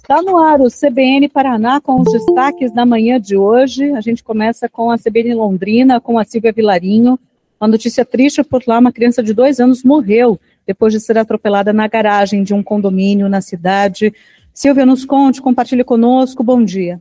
Está no ar o CBN Paraná com os destaques da manhã de hoje. A gente começa com a CBN Londrina, com a Silvia Vilarinho. Uma notícia triste por lá, uma criança de 2 anos morreu depois de ser atropelada na garagem de um condomínio na cidade. Silvia, nos conte, compartilhe conosco. Bom dia.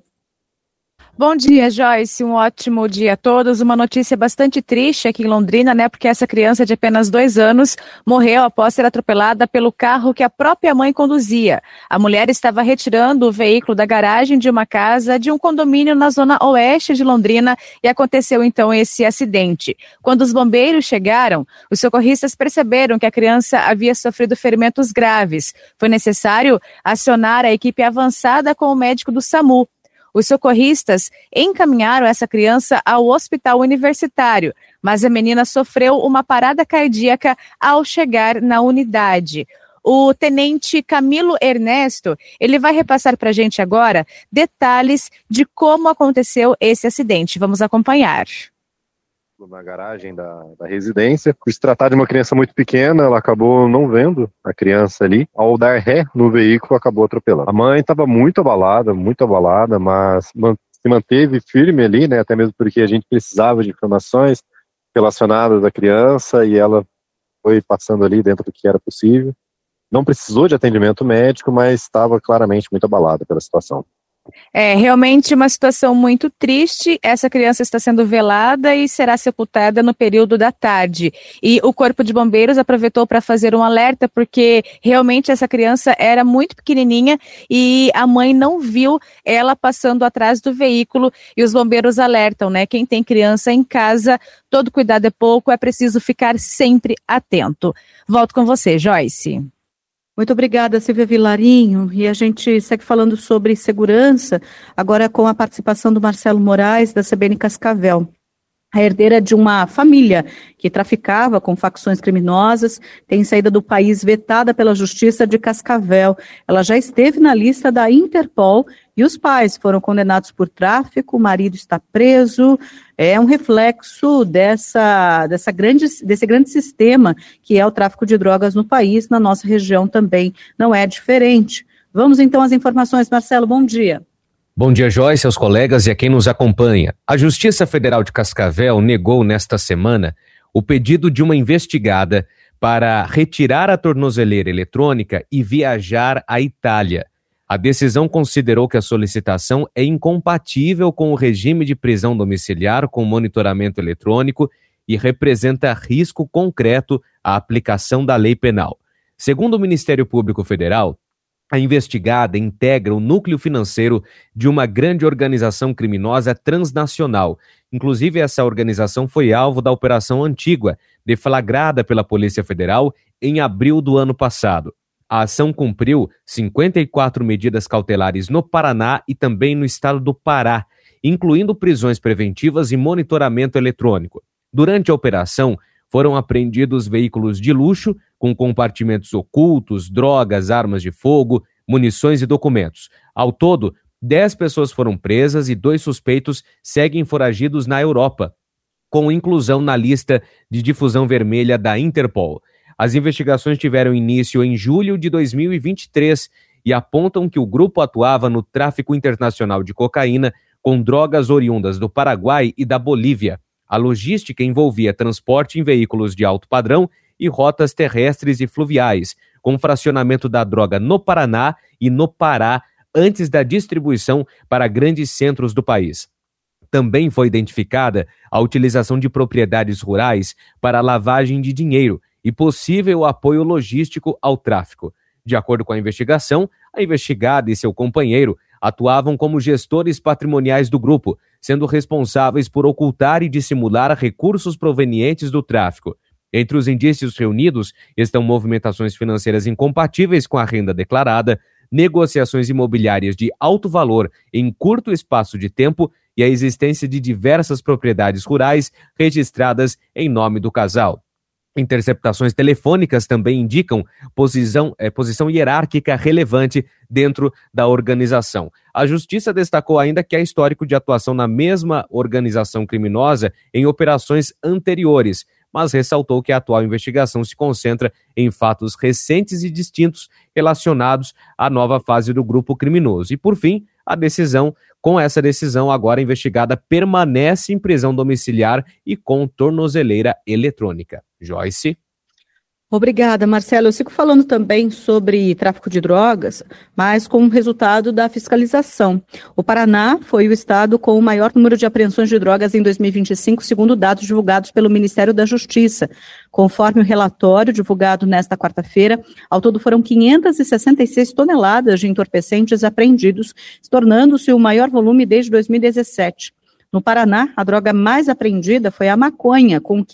Bom dia, Joyce. Um ótimo dia a todos. Uma notícia bastante triste aqui em Londrina, né? Porque essa criança de apenas 2 anos morreu após ser atropelada pelo carro que a própria mãe conduzia. A mulher estava retirando o veículo da garagem de uma casa de um condomínio na zona oeste de Londrina e aconteceu então esse acidente. Quando os bombeiros chegaram, os socorristas perceberam que a criança havia sofrido ferimentos graves. Foi necessário acionar a equipe avançada com o médico do SAMU. Os socorristas encaminharam essa criança ao hospital universitário, mas a menina sofreu uma parada cardíaca ao chegar na unidade. O tenente Camilo Ernesto, ele vai repassar para a gente agora detalhes de como aconteceu esse acidente. Vamos acompanhar. Na garagem da residência. Por se tratar de uma criança muito pequena, ela acabou não vendo a criança ali. Ao dar ré no veículo, acabou atropelando. A mãe estava muito abalada, mas se manteve firme ali, né? Até mesmo porque a gente precisava de informações relacionadas à criança e ela foi passando ali dentro do que era possível. Não precisou de atendimento médico, mas estava claramente muito abalada pela situação. É realmente uma situação muito triste. Essa criança está sendo velada e será sepultada no período da tarde. E o Corpo de Bombeiros aproveitou para fazer um alerta, porque realmente essa criança era muito pequenininha e a mãe não viu ela passando atrás do veículo. E os bombeiros alertam, né? Quem tem criança em casa, todo cuidado é pouco, é preciso ficar sempre atento. Volto com você, Joyce. Muito obrigada, Silvia Vilarinho. E a gente segue falando sobre segurança, agora com a participação do Marcelo Moraes, da CBN Cascavel. A herdeira de uma família que traficava com facções criminosas tem saída do país vetada pela Justiça de Cascavel. Ela já esteve na lista da Interpol e os pais foram condenados por tráfico, o marido está preso. É um reflexo desse grande sistema que é o tráfico de drogas no país, na nossa região também não é diferente. Vamos então às informações, Marcelo, bom dia. Bom dia, Joyce, aos colegas e a quem nos acompanha. A Justiça Federal de Cascavel negou nesta semana o pedido de uma investigada para retirar a tornozeleira eletrônica e viajar à Itália. A decisão considerou que a solicitação é incompatível com o regime de prisão domiciliar com monitoramento eletrônico e representa risco concreto à aplicação da lei penal. Segundo o Ministério Público Federal, a investigada integra o núcleo financeiro de uma grande organização criminosa transnacional. Inclusive, essa organização foi alvo da Operação Antígua, deflagrada pela Polícia Federal em abril do ano passado. A ação cumpriu 54 medidas cautelares no Paraná e também no estado do Pará, incluindo prisões preventivas e monitoramento eletrônico. Durante a operação, foram apreendidos veículos de luxo com compartimentos ocultos, drogas, armas de fogo, munições e documentos. Ao todo, 10 pessoas foram presas e 2 suspeitos seguem foragidos na Europa, com inclusão na lista de difusão vermelha da Interpol. As investigações tiveram início em julho de 2023 e apontam que o grupo atuava no tráfico internacional de cocaína com drogas oriundas do Paraguai e da Bolívia. A logística envolvia transporte em veículos de alto padrão e rotas terrestres e fluviais, com fracionamento da droga no Paraná e no Pará antes da distribuição para grandes centros do país. Também foi identificada a utilização de propriedades rurais para lavagem de dinheiro e possível apoio logístico ao tráfico. De acordo com a investigação, a investigada e seu companheiro atuavam como gestores patrimoniais do grupo, sendo responsáveis por ocultar e dissimular recursos provenientes do tráfico. Entre os indícios reunidos estão movimentações financeiras incompatíveis com a renda declarada, negociações imobiliárias de alto valor em curto espaço de tempo e a existência de diversas propriedades rurais registradas em nome do casal. Interceptações telefônicas também indicam posição hierárquica relevante dentro da organização. A Justiça destacou ainda que há histórico de atuação na mesma organização criminosa em operações anteriores, mas ressaltou que a atual investigação se concentra em fatos recentes e distintos relacionados à nova fase do grupo criminoso. E, por fim, com essa decisão, agora a investigada permanece em prisão domiciliar e com tornozeleira eletrônica. Joyce? Obrigada, Marcelo. Eu sigo falando também sobre tráfico de drogas, mas com o resultado da fiscalização. O Paraná foi o estado com o maior número de apreensões de drogas em 2025, segundo dados divulgados pelo Ministério da Justiça. Conforme o relatório divulgado nesta quarta-feira, ao todo foram 566 toneladas de entorpecentes apreendidos, tornando-se o maior volume desde 2017. No Paraná, a droga mais apreendida foi a maconha, com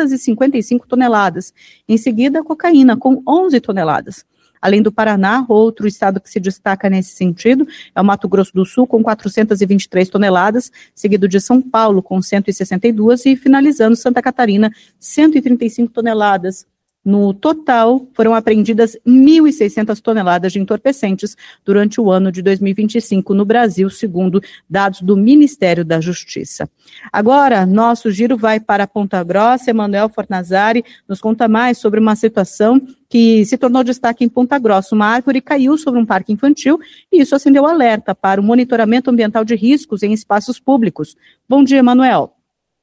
555 toneladas. Em seguida, a cocaína, com 11 toneladas. Além do Paraná, outro estado que se destaca nesse sentido é o Mato Grosso do Sul, com 423 toneladas, seguido de São Paulo, com 162, e finalizando Santa Catarina, 135 toneladas. No total, foram apreendidas 1.600 toneladas de entorpecentes durante o ano de 2025 no Brasil, segundo dados do Ministério da Justiça. Agora, nosso giro vai para Ponta Grossa. Emanuel Fornazari nos conta mais sobre uma situação que se tornou destaque em Ponta Grossa. Uma árvore caiu sobre um parque infantil e isso acendeu alerta para o monitoramento ambiental de riscos em espaços públicos. Bom dia, Emanuel.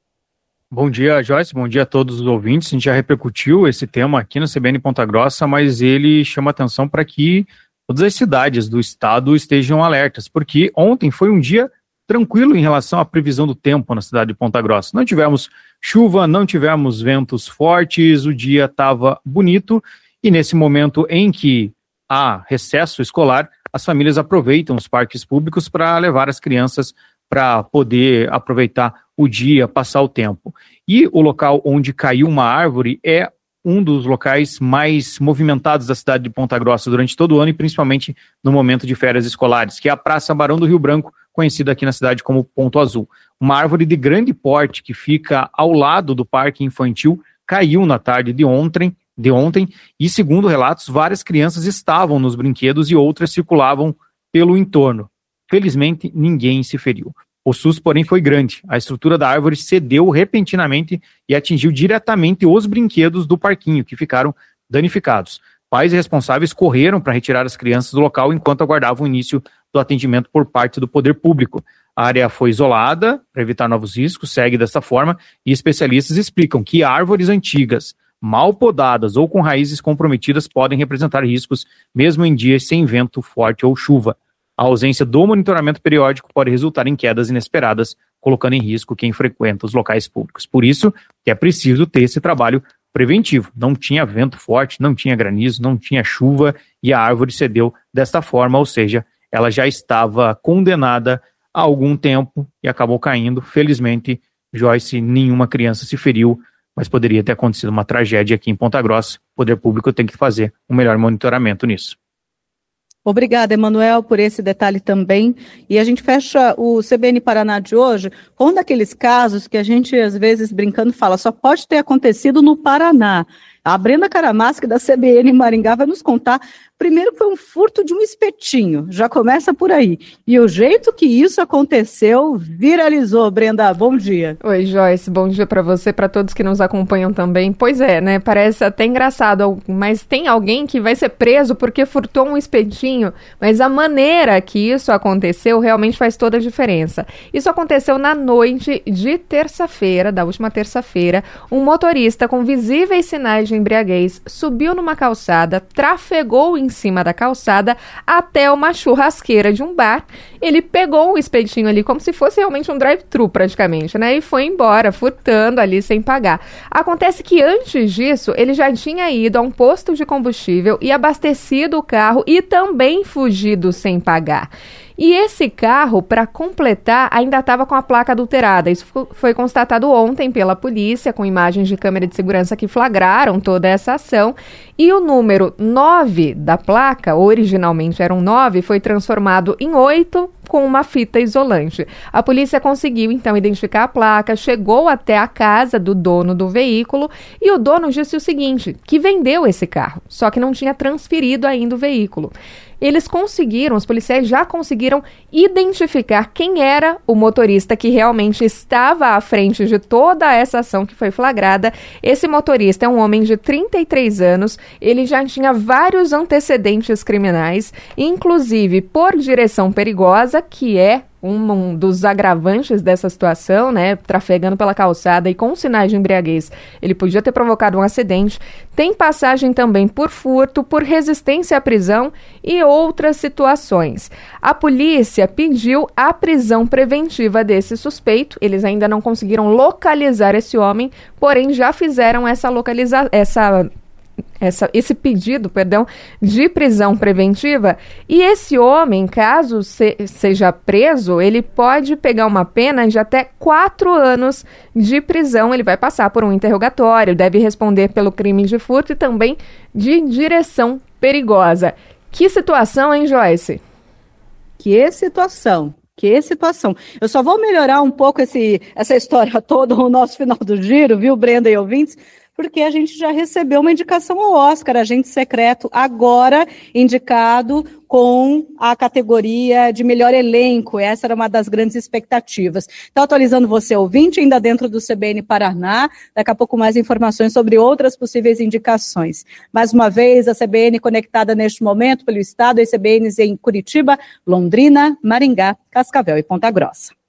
Bom dia, Joyce. Bom dia a todos os ouvintes. A gente já repercutiu esse tema aqui na CBN Ponta Grossa, mas ele chama atenção para que todas as cidades do estado estejam alertas, porque ontem foi um dia tranquilo em relação à previsão do tempo na cidade de Ponta Grossa. Não tivemos chuva, não tivemos ventos fortes, o dia estava bonito e nesse momento em que há recesso escolar, as famílias aproveitam os parques públicos para levar as crianças para poder aproveitar o dia, passar o tempo. E o local onde caiu uma árvore é um dos locais mais movimentados da cidade de Ponta Grossa durante todo o ano e principalmente no momento de férias escolares, que é a Praça Barão do Rio Branco, conhecida aqui na cidade como Ponto Azul. Uma árvore de grande porte que fica ao lado do parque infantil caiu na tarde de ontem e, segundo relatos, várias crianças estavam nos brinquedos e outras circulavam pelo entorno. Felizmente, ninguém se feriu. O susto, porém, foi grande. A estrutura da árvore cedeu repentinamente e atingiu diretamente os brinquedos do parquinho, que ficaram danificados. Pais e responsáveis correram para retirar as crianças do local enquanto aguardavam o início do atendimento por parte do poder público. A área foi isolada para evitar novos riscos, segue dessa forma, e especialistas explicam que árvores antigas, mal podadas ou com raízes comprometidas podem representar riscos, mesmo em dias sem vento forte ou chuva. A ausência do monitoramento periódico pode resultar em quedas inesperadas, colocando em risco quem frequenta os locais públicos. Por isso que é preciso ter esse trabalho preventivo. Não tinha vento forte, não tinha granizo, não tinha chuva e a árvore cedeu desta forma, ou seja, ela já estava condenada há algum tempo e acabou caindo. Felizmente, Joyce, nenhuma criança se feriu, mas poderia ter acontecido uma tragédia aqui em Ponta Grossa. O poder público tem que fazer um melhor monitoramento nisso. Obrigada, Emanuel, por esse detalhe também. E a gente fecha o CBN Paraná de hoje com um daqueles casos que a gente, às vezes, brincando, fala, só pode ter acontecido no Paraná. A Brenda Caramaschi, da CBN Maringá, vai nos contar, primeiro, que foi um furto de um espetinho, já começa por aí. E o jeito que isso aconteceu viralizou. Brenda, bom dia. Oi, Joyce, bom dia para você, para todos que nos acompanham também. Pois é, né, parece até engraçado, mas tem alguém que vai ser preso porque furtou um espetinho, mas a maneira que isso aconteceu realmente faz toda a diferença. Isso aconteceu na noite de terça-feira, da última terça-feira, um motorista com visíveis sinais de embriaguez subiu numa calçada, trafegou em cima da calçada até uma churrasqueira de um bar. Ele pegou o espetinho ali como se fosse realmente um drive-thru praticamente, né? E foi embora, furtando ali sem pagar. Acontece que antes disso, ele já tinha ido a um posto de combustível e abastecido o carro e também fugido sem pagar. E esse carro, para completar, ainda estava com a placa adulterada. Isso foi constatado ontem pela polícia, com imagens de câmera de segurança que flagraram toda essa ação. E o número 9 da placa, originalmente era um 9, foi transformado em 8 com uma fita isolante. A polícia conseguiu, então, identificar a placa, chegou até a casa do dono do veículo e o dono disse o seguinte, que vendeu esse carro, só que não tinha transferido ainda o veículo. os policiais já conseguiram identificar quem era o motorista que realmente estava à frente de toda essa ação que foi flagrada. Esse motorista é um homem de 33 anos, ele já tinha vários antecedentes criminais, inclusive por direção perigosa, que é um dos agravantes dessa situação, né, trafegando pela calçada e com sinais de embriaguez, ele podia ter provocado um acidente. Tem passagem também por furto, por resistência à prisão e outras situações. A polícia pediu a prisão preventiva desse suspeito, eles ainda não conseguiram localizar esse homem, porém já fizeram esse pedido, de prisão preventiva, e esse homem, caso seja preso, ele pode pegar uma pena de até 4 anos de prisão. Ele vai passar por um interrogatório, deve responder pelo crime de furto e também de direção perigosa. Que situação, hein, Joyce? Que situação. Eu só vou melhorar um pouco essa história toda no nosso final do giro, viu, Brenda e ouvintes? Porque a gente já recebeu uma indicação ao Oscar, Agente Secreto, agora indicado com a categoria de melhor elenco. Essa era uma das grandes expectativas. Então, atualizando você, ouvinte, ainda dentro do CBN Paraná, daqui a pouco mais informações sobre outras possíveis indicações. Mais uma vez, a CBN conectada neste momento pelo Estado, as CBNs em Curitiba, Londrina, Maringá, Cascavel e Ponta Grossa.